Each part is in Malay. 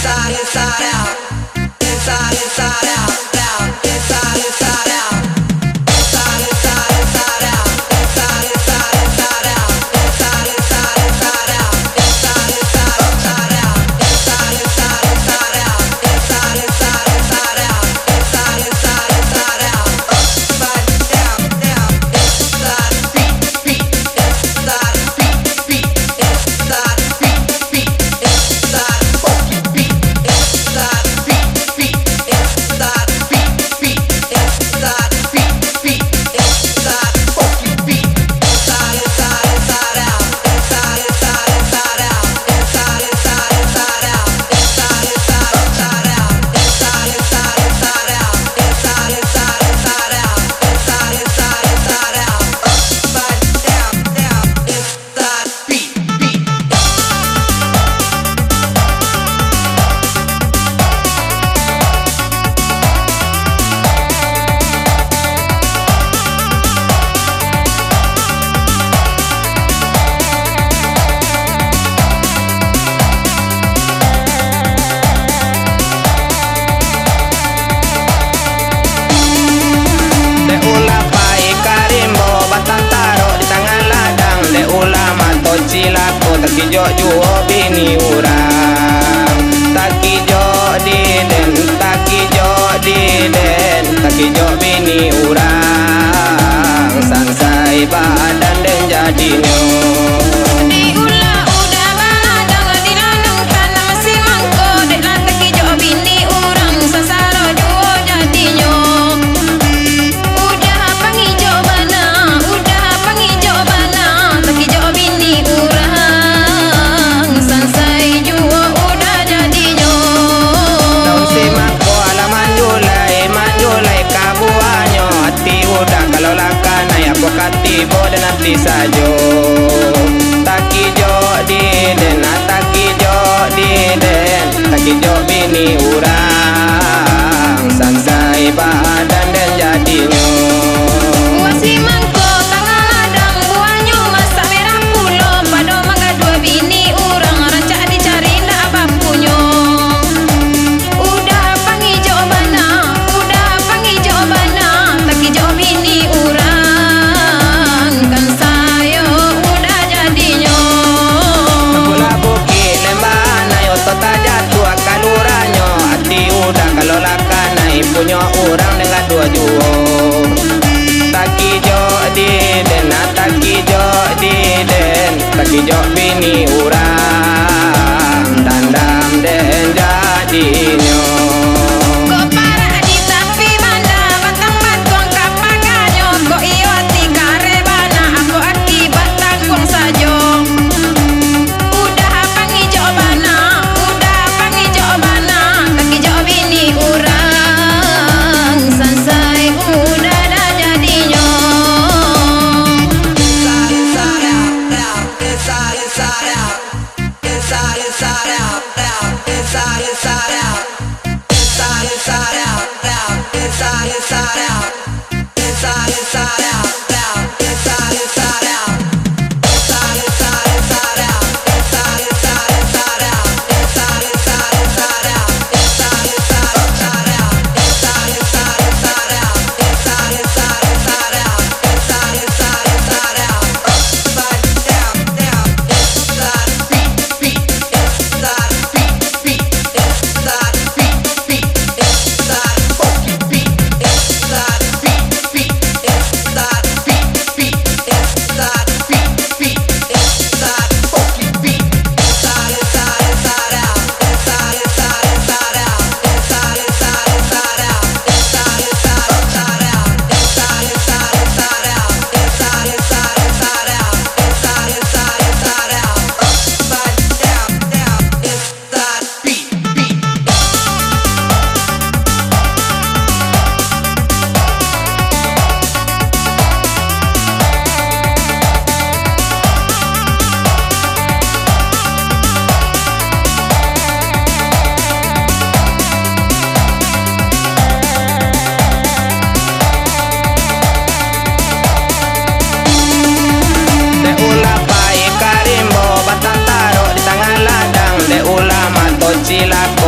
takijo juo bini urang, takijo diden, takijo diden, takijo bini urang, sangsai badan dan jadinyo. Katibo dan nanti sajo takijo diden, takijo diden, takijo bini urang, sansai badan dan jadinyo. Wasi mangko tangan ladang buahnya masak merah pulo, pado mangga dua bini urang, rancak dicari ndak bapunyo. Udah panggil jobana, udah panggil jobana, takijo bini urang. Udah kalau lakanai punya orang dengan dua juo, takijo diden, takijo diden, takijo bini urang, dandam den jadinyo.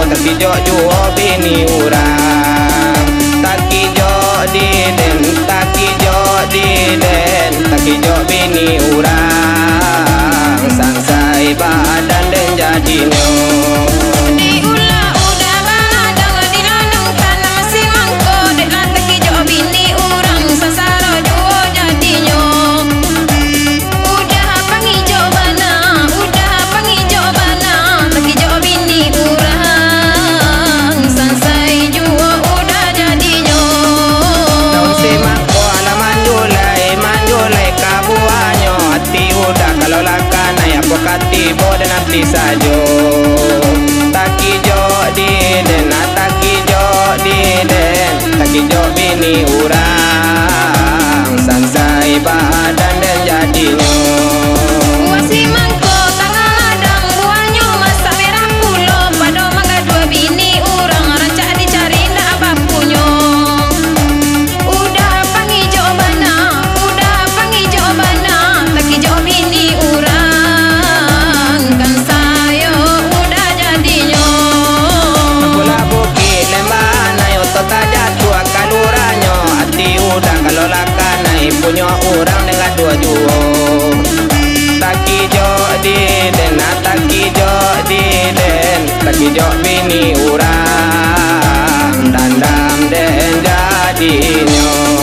tak kijo juo bini urang. Tak kijo diden, tak kijo diden, tak kijo bini urang. Sangsai badan dan jadinya. Diulah udah badang dilandung tanah masih mangko dek lah tak kijo bini urang sasaro juo jadinya. Udah pangijo bana, udah pangijo bana tak kijo bini urang sansai juo udah jadinya. Daun semangko ala manjulai kabuanyo. Hati udah kalau lakanai apa katibo dan hati sajo. Tak kijo diden, tak kijo diden, tak kijo bini urang. Sansai badan dan jadinya. Buah si mangko tangan ladang buahnya masak merah pulo pado mangga dua bini urang rancak dicari ndak bapunya. Udah pangijo bana, udah pangijo bana tak kijo bini urang kan sayo udah jadinya. Bola bukit lembana yo tota jatuh kaluranyo. Hati udah kalau lakanai punya urang dengan dua juo. Tak kijo diden, tak kijo diden, tak kijo bini urang. Dandam den jadinya.